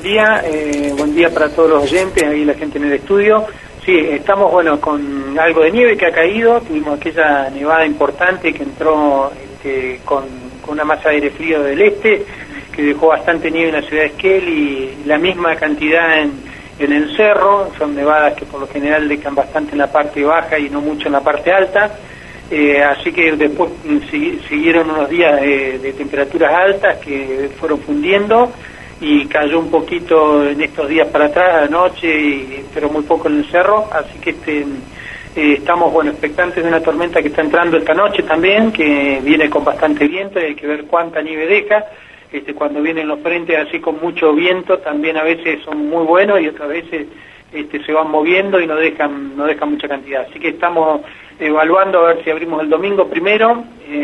buen día para todos los oyentes, ahí la gente en el estudio. Sí, estamos con algo de nieve que ha caído, tuvimos aquella nevada importante que entró con una masa de aire frío del este, que dejó bastante nieve en la ciudad de Esquel y la misma cantidad en el cerro. Son nevadas que por lo general dejan bastante en la parte baja y no mucho en la parte alta. Así que después siguieron unos días de temperaturas altas que fueron fundiendo y cayó un poquito en estos días para atrás, anoche, pero muy poco en el cerro, así que estamos expectantes de una tormenta que está entrando esta noche también, que viene con bastante viento y hay que ver cuánta nieve deja. Cuando vienen los frentes así con mucho viento también a veces son muy buenos y otras veces se van moviendo y no dejan mucha cantidad, así que estamos evaluando a ver si abrimos el domingo primero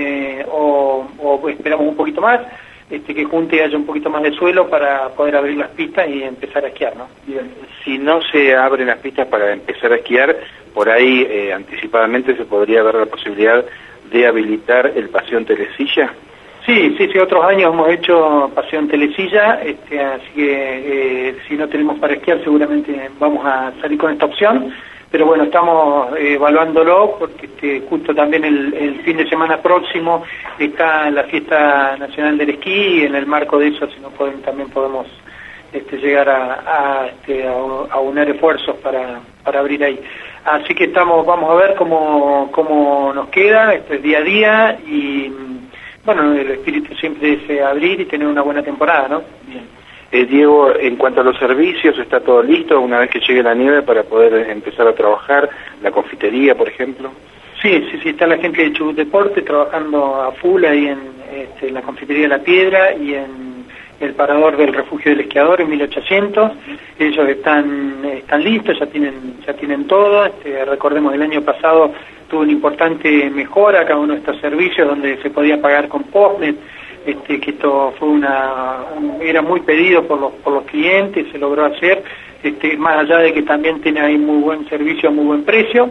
o esperamos un poquito más, que junte y haya un poquito más de suelo para poder abrir las pistas y empezar a esquiar, ¿no? Bien. Si no se abren las pistas para empezar a esquiar, por ahí anticipadamente se podría ver la posibilidad de habilitar el paseo en telesilla. Sí, otros años hemos hecho paseo en telesilla, así que si no tenemos para esquiar seguramente vamos a salir con esta opción, pero bueno, estamos evaluándolo porque justo también el fin de semana próximo está la Fiesta Nacional del Esquí y en el marco de eso también podemos llegar a unir esfuerzos para abrir ahí. Así que vamos a ver cómo nos queda, esto es día a día y el espíritu siempre es abrir y tener una buena temporada, ¿no? Bien. Diego, en cuanto a los servicios, ¿está todo listo una vez que llegue la nieve para poder empezar a trabajar? ¿La confitería, por ejemplo? Sí, está la gente de Chubut Deporte trabajando a full ahí en la confitería La Piedra y en el parador del Refugio del Esquiador en 1800. Ellos están listos, ya tienen todo. Recordemos el año pasado tuvo una importante mejora cada uno de estos servicios donde se podía pagar con Postnet, que esto fue era muy pedido por los clientes, se logró hacer, más allá de que también tiene ahí muy buen servicio, muy buen precio,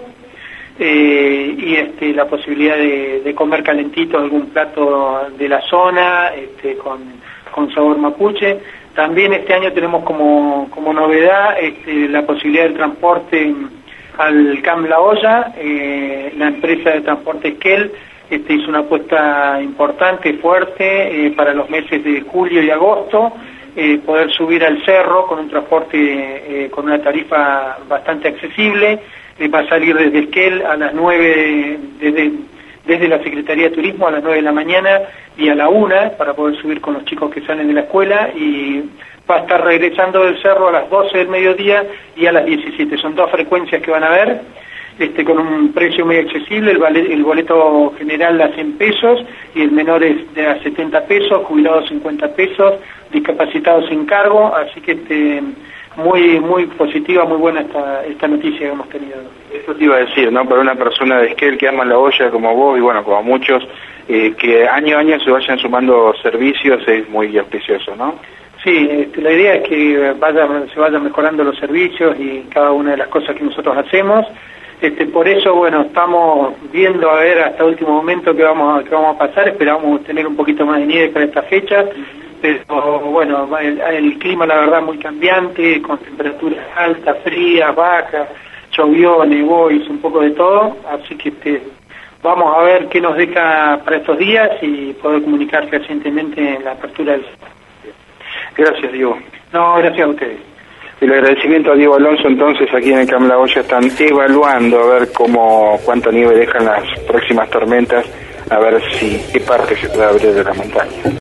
y la posibilidad de comer calentito algún plato de la zona, con sabor mapuche. También este año tenemos como novedad la posibilidad del transporte al Camp La Olla. La empresa de transporte Esquel hizo una apuesta importante, fuerte, para los meses de julio y agosto, poder subir al cerro con un transporte con una tarifa bastante accesible. Va a salir desde Esquel a las 9, desde la Secretaría de Turismo a las 9 de la mañana y a la 1 para poder subir con los chicos que salen de la escuela, y va a estar regresando del cerro a las 12 del mediodía y a las 17. Son dos frecuencias que van a haber, con un precio muy accesible. El boleto general a 100 pesos y el menor es de a 70 pesos, jubilados 50 pesos, discapacitados sin cargo, así que muy positiva, muy buena esta noticia que hemos tenido. Eso te iba a decir, ¿no? Para una persona de Esquel que ama La Olla como vos y como muchos, que año a año se vayan sumando servicios es muy auspicioso, ¿no? Sí, la idea es que se vayan mejorando los servicios y cada una de las cosas que nosotros hacemos. Por eso, estamos viendo a ver hasta último momento qué vamos a pasar. Esperamos tener un poquito más de nieve para estas fechas, pero el clima la verdad muy cambiante, con temperaturas altas, frías, bajas, llovió, nevó, hizo un poco de todo, así que vamos a ver qué nos deja para estos días y poder comunicar fehacientemente en la apertura del... Gracias, Diego. No, gracias a ustedes. El agradecimiento a Diego Alonso. Entonces, aquí en el Camp La Olla están evaluando a ver cuánta nieve dejan las próximas tormentas, a ver qué parte se puede abrir de la montaña.